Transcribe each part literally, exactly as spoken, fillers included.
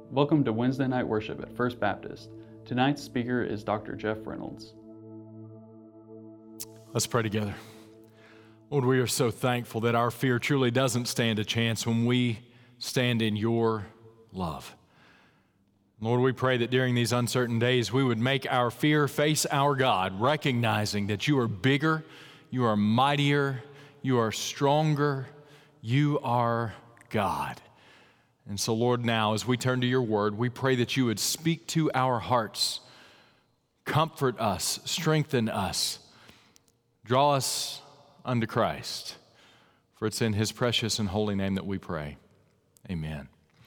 Welcome to Wednesday night worship at First Baptist. Tonight's speaker is Doctor Jeff Reynolds. Let's pray together. Lord, we are so thankful that our fear truly doesn't stand a chance when we stand in your love. Lord, we pray that during these uncertain days we would make our fear face our God, recognizing that you are bigger, you are mightier, you are stronger, you are God. And so, Lord, now as we turn to your word, we pray that you would speak to our hearts, comfort us, strengthen us, draw us unto Christ. For it's in his precious and holy name that we pray. Amen.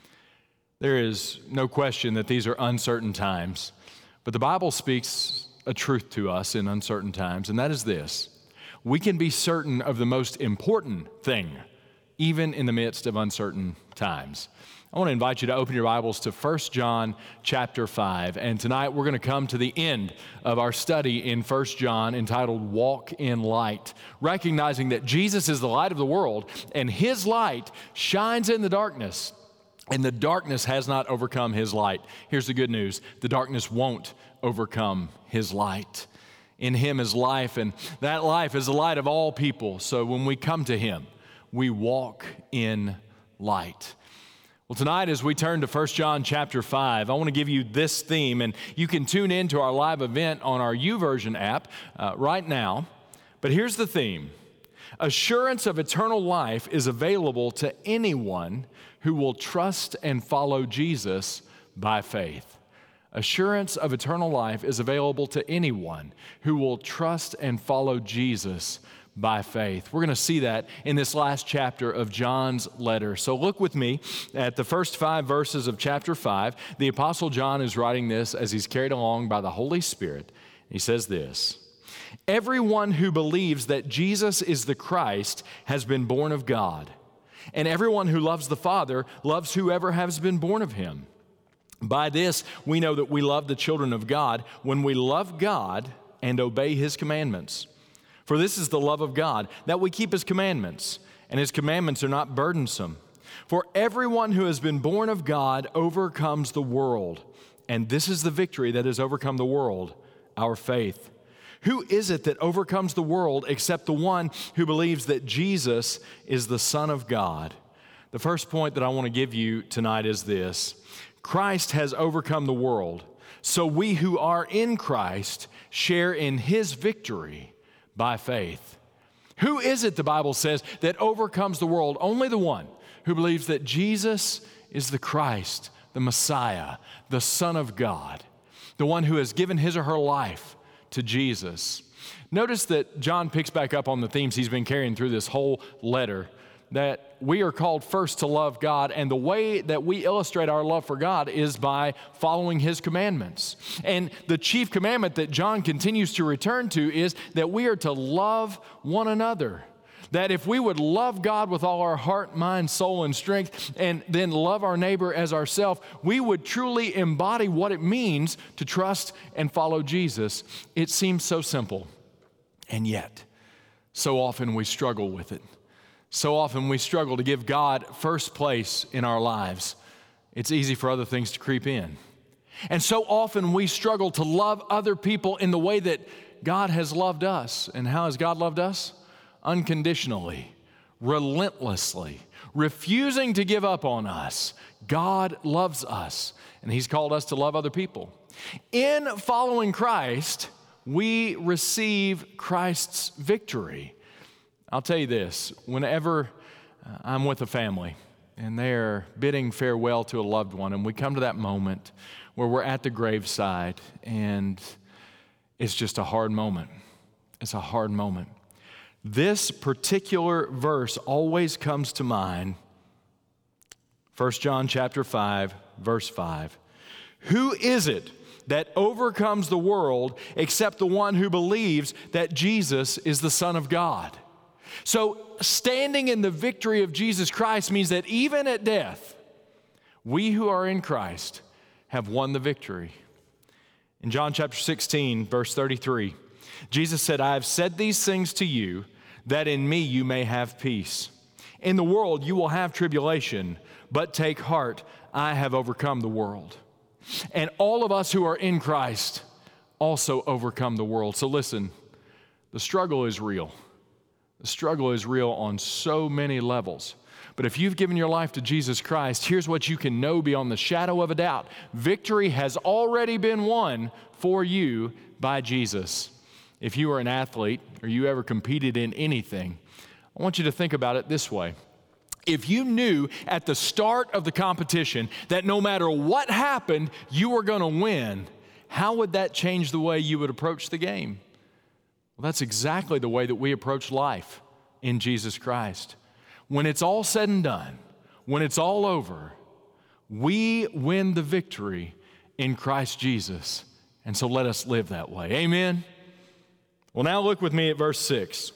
There is no question that these are uncertain times, but the Bible speaks a truth to us in uncertain times, and that is this: we can be certain of the most important thing, even in the midst of uncertain times. I want to invite you to open your Bibles to First John chapter five, and tonight we're going to come to the end of our study in First John entitled Walk in Light, recognizing that Jesus is the light of the world, and his light shines in the darkness, and the darkness has not overcome his light. Here's the good news: the darkness won't overcome his light. In him is life, and that life is the light of all people. So when we come to him, we walk in light. Well, tonight as we turn to First John chapter five, I want to give you this theme, and you can tune in to our live event on our YouVersion app uh, right now. But here's the theme: assurance of eternal life is available to anyone who will trust and follow Jesus by faith. Assurance of eternal life is available to anyone who will trust and follow Jesus by faith. We're going to see that in this last chapter of John's letter. So look with me at the first five verses of chapter five. The Apostle John is writing this as he's carried along by the Holy Spirit. He says this: everyone who believes that Jesus is the Christ has been born of God, and everyone who loves the Father loves whoever has been born of him. By this we know that we love the children of God, when we love God and obey his commandments. For this is the love of God, that we keep his commandments, and his commandments are not burdensome. For everyone who has been born of God overcomes the world, and this is the victory that has overcome the world, our faith. Who is it that overcomes the world except the one who believes that Jesus is the Son of God? The first point that I want to give you tonight is this: Christ has overcome the world, so we who are in Christ share in his victory by faith. Who is it, the Bible says, that overcomes the world? Only the one who believes that Jesus is the Christ, the Messiah, the Son of God, the one who has given his or her life to Jesus. Notice that John picks back up on the themes he's been carrying through this whole letter, that we are called first to love God, and the way that we illustrate our love for God is by following his commandments. And the chief commandment that John continues to return to is that we are to love one another. That if we would love God with all our heart, mind, soul, and strength, and then love our neighbor as ourselves, we would truly embody what it means to trust and follow Jesus. It seems so simple, and yet so often we struggle with it. So often we struggle to give God first place in our lives. It's easy for other things to creep in. And so often we struggle to love other people in the way that God has loved us. And how has God loved us? Unconditionally, relentlessly, refusing to give up on us. God loves us, and he's called us to love other people. In following Christ, we receive Christ's victory. I'll tell you this: whenever I'm with a family and they're bidding farewell to a loved one, and we come to that moment where we're at the graveside, and it's just a hard moment. It's a hard moment. This particular verse always comes to mind. First John chapter five, verse five. Who is it that overcomes the world except the one who believes that Jesus is the Son of God? So standing in the victory of Jesus Christ means that even at death, we who are in Christ have won the victory. In John chapter sixteen, verse thirty-three, Jesus said, I have said these things to you, that in me you may have peace. In the world you will have tribulation, but take heart, I have overcome the world. And all of us who are in Christ also overcome the world. So listen, the struggle is real. The struggle is real on so many levels. But if you've given your life to Jesus Christ, here's what you can know beyond the shadow of a doubt. Victory has already been won for you by Jesus. If you are an athlete or you ever competed in anything, I want you to think about it this way. If you knew at the start of the competition that no matter what happened, you were going to win, how would that change the way you would approach the game? Well, that's exactly the way that we approach life in Jesus Christ. When it's all said and done, when it's all over, we win the victory in Christ Jesus. And so let us live that way. Amen? Well, now look with me at verse six.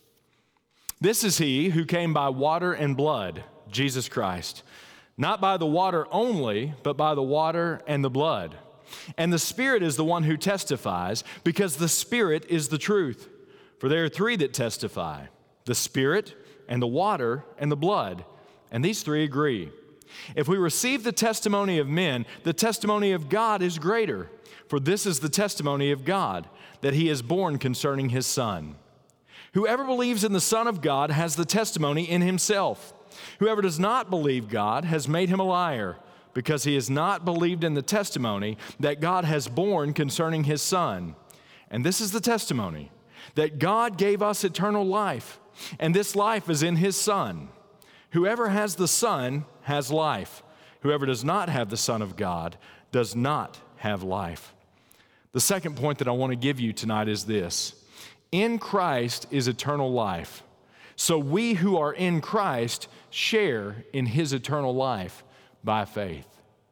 This is he who came by water and blood, Jesus Christ, not by the water only, but by the water and the blood. And the Spirit is the one who testifies, because the Spirit is the truth. For there are three that testify, the Spirit and the water and the blood, and these three agree. If we receive the testimony of men, the testimony of God is greater, for this is the testimony of God, that he is born concerning his Son. Whoever believes in the Son of God has the testimony in himself. Whoever does not believe God has made him a liar, because he has not believed in the testimony that God has borne concerning his Son. And this is the testimony, that God gave us eternal life, and this life is in his Son. Whoever has the Son has life. Whoever does not have the Son of God does not have life. The second point that I want to give you tonight is this. In Christ is eternal life. So we who are in Christ share in his eternal life by faith.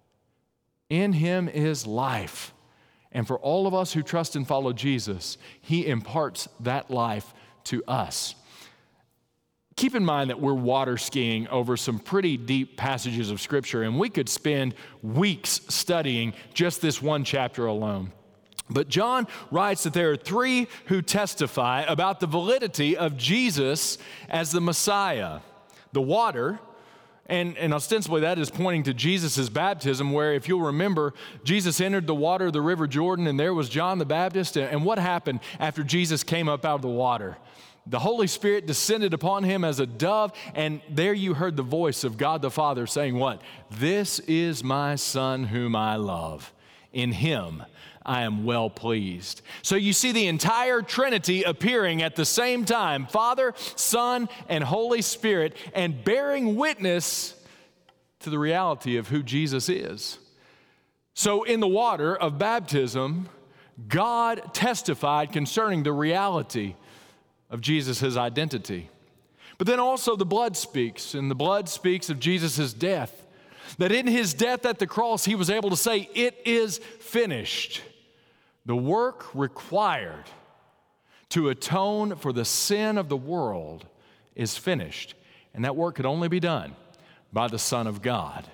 In him is life. And for all of us who trust and follow Jesus, he imparts that life to us. Keep in mind that we're water skiing over some pretty deep passages of Scripture, and we could spend weeks studying just this one chapter alone. But John writes that there are three who testify about the validity of Jesus as the Messiah. The water, and, and ostensibly that is pointing to Jesus' baptism, where if you'll remember, Jesus entered the water of the River Jordan, and there was John the Baptist. And what happened after Jesus came up out of the water? The Holy Spirit descended upon him as a dove, and there you heard the voice of God the Father saying what? This is my Son whom I love. In him I am well pleased. So you see the entire Trinity appearing at the same time, Father, Son, and Holy Spirit, and bearing witness to the reality of who Jesus is. So in the water of baptism, God testified concerning the reality of Jesus' identity. But then also the blood speaks, and the blood speaks of Jesus' death. That in his death at the cross, he was able to say, it is finished. The work required to atone for the sin of the world is finished. And that work could only be done by the Son of God.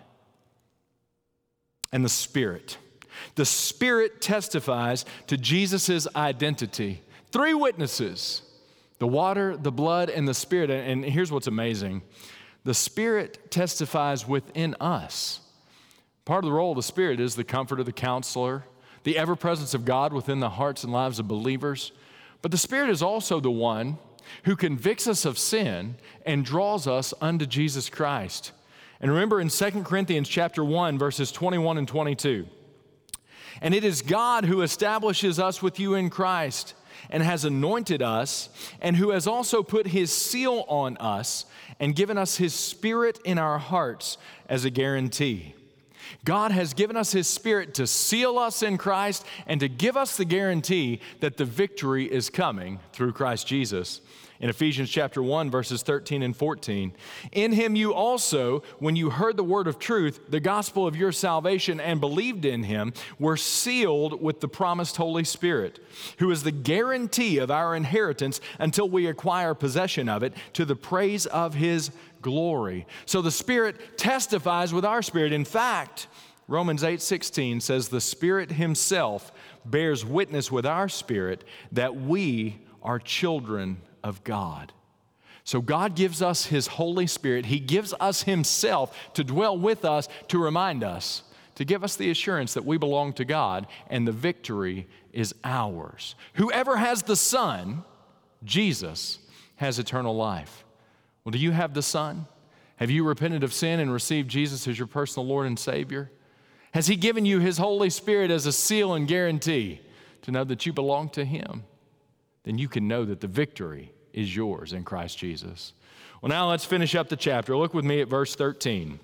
And the Spirit. The Spirit testifies to Jesus' identity. Three witnesses. The water, the blood, and the Spirit. And here's what's amazing. The Spirit testifies within us. Part of the role of the Spirit is the comforter, the counselor, the ever-presence of God within the hearts and lives of believers. But the Spirit is also the one who convicts us of sin and draws us unto Jesus Christ. And remember in Second Corinthians chapter one, verses twenty-one and twenty-two, and it is God who establishes us with you in Christ and has anointed us, and who has also put his seal on us and given us his Spirit in our hearts as a guarantee. God has given us his Spirit to seal us in Christ and to give us the guarantee that the victory is coming through Christ Jesus. In Ephesians chapter one, verses thirteen and fourteen, in him you also, when you heard the word of truth, the gospel of your salvation, and believed in him, were sealed with the promised Holy Spirit, who is the guarantee of our inheritance until we acquire possession of it, to the praise of his glory. So the Spirit testifies with our spirit. In fact, Romans eight sixteen says the Spirit himself bears witness with our spirit that we are children of God. So God gives us His Holy Spirit. He gives us Himself to dwell with us, to remind us, to give us the assurance that we belong to God and the victory is ours. Whoever has the Son, Jesus, has eternal life. Well, do you have the Son? Have you repented of sin and received Jesus as your personal Lord and Savior? Has He given you His Holy Spirit as a seal and guarantee to know that you belong to Him? Then you can know that the victory is yours in Christ Jesus. Well, now let's finish up the chapter. Look with me at verse thirteen.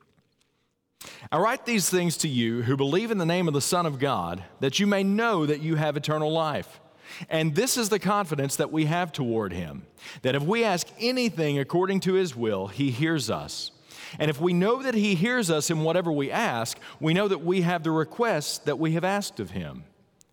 I write these things to you who believe in the name of the Son of God, that you may know that you have eternal life. And this is the confidence that we have toward Him, that if we ask anything according to His will, He hears us. And if we know that He hears us in whatever we ask, we know that we have the requests that we have asked of Him.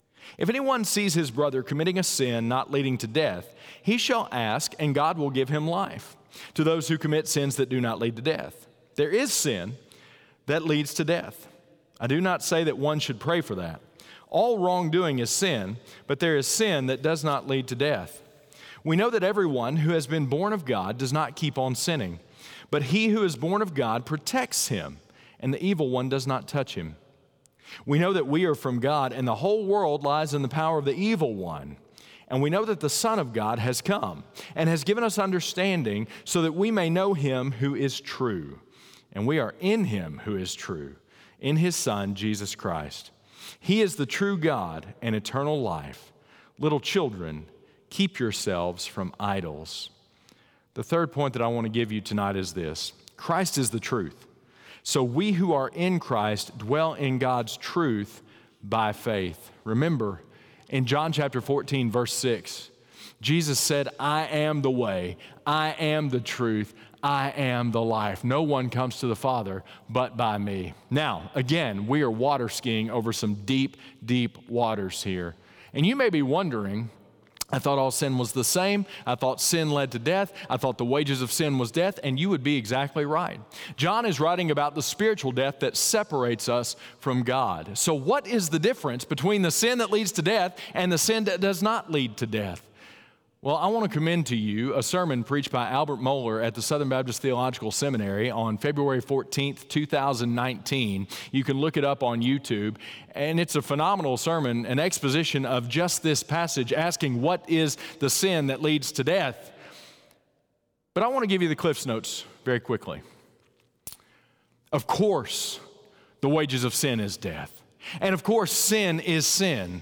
If anyone sees his brother committing a sin not leading to death, he shall ask, and God will give him life. To those who commit sins that do not lead to death, there is sin that leads to death. I do not say that one should pray for that. All wrongdoing is sin, but there is sin that does not lead to death. We know that everyone who has been born of God does not keep on sinning, but he who is born of God protects him, and the evil one does not touch him. We know that we are from God, and the whole world lies in the power of the evil one. And we know that the Son of God has come and has given us understanding so that we may know Him who is true. And we are in Him who is true, in His Son, Jesus Christ. He is the true God and eternal life. Little children, keep yourselves from idols. The third point that I want to give you tonight is this: Christ is the truth. So we who are in Christ dwell in God's truth by faith. Remember, in John chapter fourteen, verse six, Jesus said, I am the way, I am the truth, I am the life. No one comes to the Father but by me. Now, again, we are water skiing over some deep, deep waters here. And you may be wondering, I thought all sin was the same. I thought sin led to death. I thought the wages of sin was death, and you would be exactly right. John is writing about the spiritual death that separates us from God. So what is the difference between the sin that leads to death and the sin that does not lead to death? Well, I want to commend to you a sermon preached by Albert Mohler at the Southern Baptist Theological Seminary on February fourteenth, two thousand nineteen. You can look it up on YouTube, and it's a phenomenal sermon, an exposition of just this passage, asking what is the sin that leads to death. But I want to give you the Cliff's Notes very quickly. Of course, the wages of sin is death. And of course, sin is sin.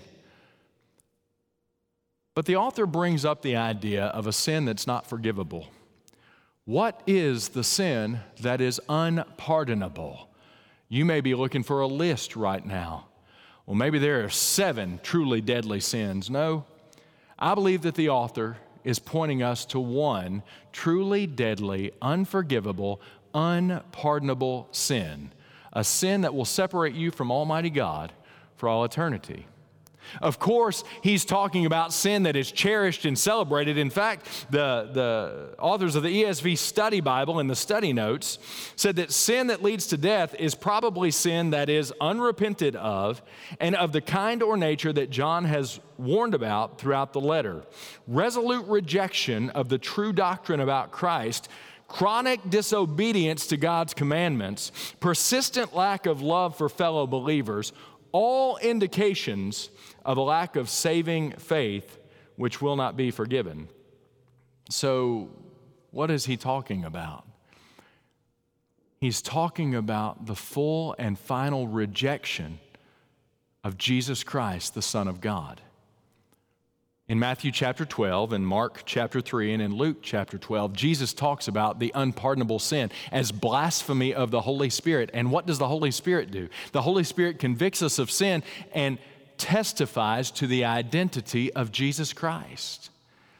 But the author brings up the idea of a sin that's not forgivable. What is the sin that is unpardonable? You may be looking for a list right now. Well, maybe there are seven truly deadly sins. No, I believe that the author is pointing us to one truly deadly, unforgivable, unpardonable sin, a sin that will separate you from Almighty God for all eternity. Of course, he's talking about sin that is cherished and celebrated. In fact, the, the authors of the E S V Study Bible in the study notes said that sin that leads to death is probably sin that is unrepented of and of the kind or nature that John has warned about throughout the letter. Resolute rejection of the true doctrine about Christ, chronic disobedience to God's commandments, persistent lack of love for fellow believers, all indications of a lack of saving faith which will not be forgiven. So, what is he talking about? He's talking about the full and final rejection of Jesus Christ, the Son of God. In Matthew chapter twelve, in Mark chapter three, and in Luke chapter twelve, Jesus talks about the unpardonable sin as blasphemy of the Holy Spirit. And what does the Holy Spirit do? The Holy Spirit convicts us of sin and testifies to the identity of Jesus Christ.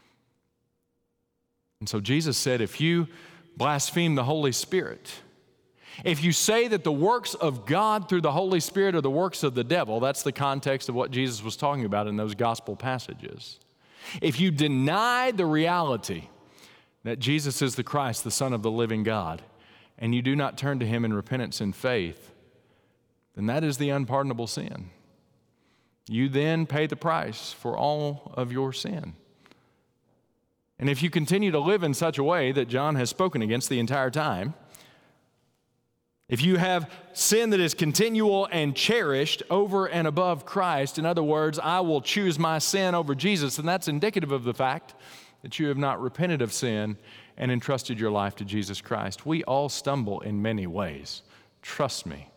And so Jesus said, if you blaspheme the Holy Spirit, if you say that the works of God through the Holy Spirit are the works of the devil, that's the context of what Jesus was talking about in those gospel passages. If you deny the reality that Jesus is the Christ, the Son of the living God, and you do not turn to Him in repentance and faith, then that is the unpardonable sin. You then pay the price for all of your sin. And if you continue to live in such a way that John has spoken against the entire time, if you have sin that is continual and cherished over and above Christ, in other words, I will choose my sin over Jesus, and that's indicative of the fact that you have not repented of sin and entrusted your life to Jesus Christ. We all stumble in many ways. Trust me.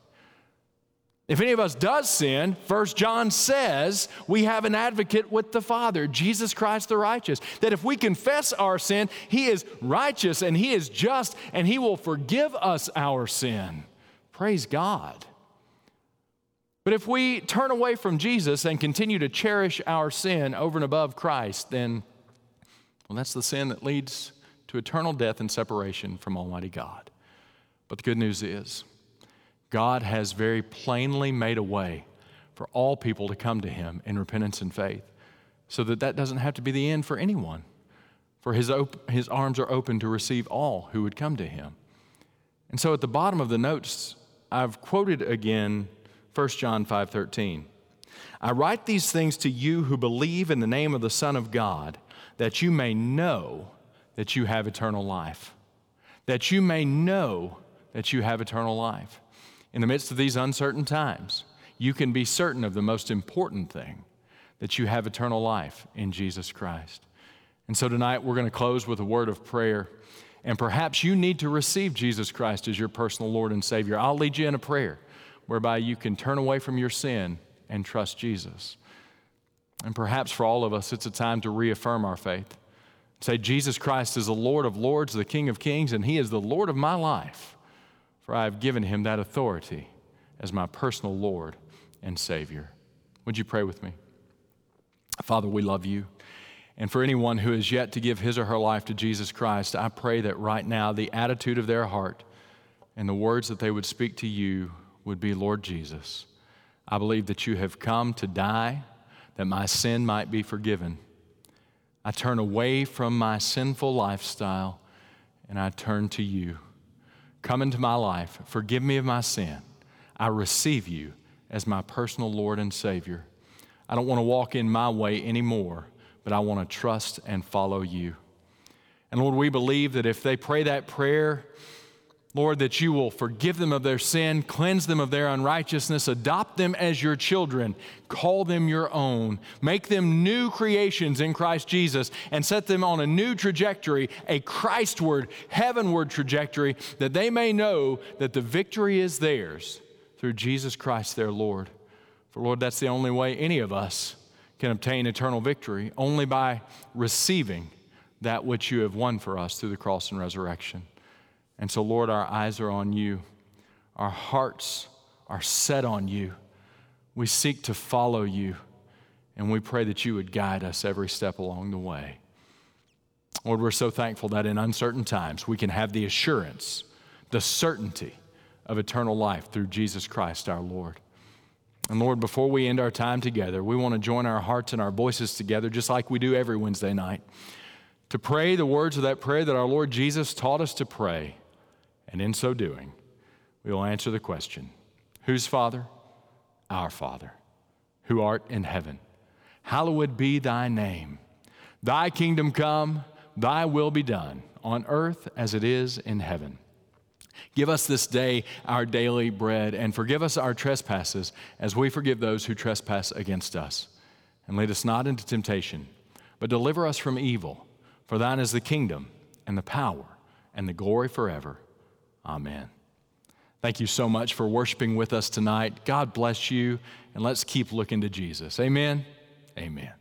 If any of us does sin, First John says we have an advocate with the Father, Jesus Christ the righteous, that if we confess our sin, He is righteous and He is just and He will forgive us our sin. Praise God. But if we turn away from Jesus and continue to cherish our sin over and above Christ, then, well, that's the sin that leads to eternal death and separation from Almighty God. But the good news is, God has very plainly made a way for all people to come to Him in repentance and faith, so that that doesn't have to be the end for anyone. For His, op- his arms are open to receive all who would come to Him. And so at the bottom of the notes, I've quoted again First John five thirteen. I write these things to you who believe in the name of the Son of God, that you may know that you have eternal life. That you may know that you have eternal life. In the midst of these uncertain times, you can be certain of the most important thing, that you have eternal life in Jesus Christ. And so tonight we're going to close with a word of prayer. And perhaps you need to receive Jesus Christ as your personal Lord and Savior. I'll lead you in a prayer whereby you can turn away from your sin and trust Jesus. And perhaps for all of us, it's a time to reaffirm our faith. Say, Jesus Christ is the Lord of lords, the King of kings, and He is the Lord of my life. For I have given Him that authority as my personal Lord and Savior. Would you pray with me? Father, we love You. And for anyone who is yet to give his or her life to Jesus Christ, I pray that right now the attitude of their heart and the words that they would speak to You would be, Lord Jesus, I believe that You have come to die that my sin might be forgiven. I turn away from my sinful lifestyle and I turn to You. Come into my life. Forgive me of my sin. I receive You as my personal Lord and Savior. I don't want to walk in my way anymore, but I want to trust and follow You. And Lord, we believe that if they pray that prayer, Lord, that You will forgive them of their sin, cleanse them of their unrighteousness, adopt them as Your children, call them Your own, make them new creations in Christ Jesus, and set them on a new trajectory, a Christward, heavenward trajectory, that they may know that the victory is theirs through Jesus Christ their Lord. For Lord, that's the only way any of us can obtain eternal victory, only by receiving that which You have won for us through the cross and resurrection. And so, Lord, our eyes are on You. Our hearts are set on You. We seek to follow You, and we pray that You would guide us every step along the way. Lord, we're so thankful that in uncertain times we can have the assurance, the certainty of eternal life through Jesus Christ our Lord. And Lord, before we end our time together, we want to join our hearts and our voices together, just like we do every Wednesday night, to pray the words of that prayer that our Lord Jesus taught us to pray. And in so doing, we will answer the question, whose Father? Our Father, who art in heaven. Hallowed be Thy name. Thy kingdom come, Thy will be done, on earth as it is in heaven. Give us this day our daily bread, and forgive us our trespasses as we forgive those who trespass against us. And lead us not into temptation, but deliver us from evil. For Thine is the kingdom and the power and the glory forever. Amen. Thank you so much for worshiping with us tonight. God bless you, and let's keep looking to Jesus. Amen. Amen.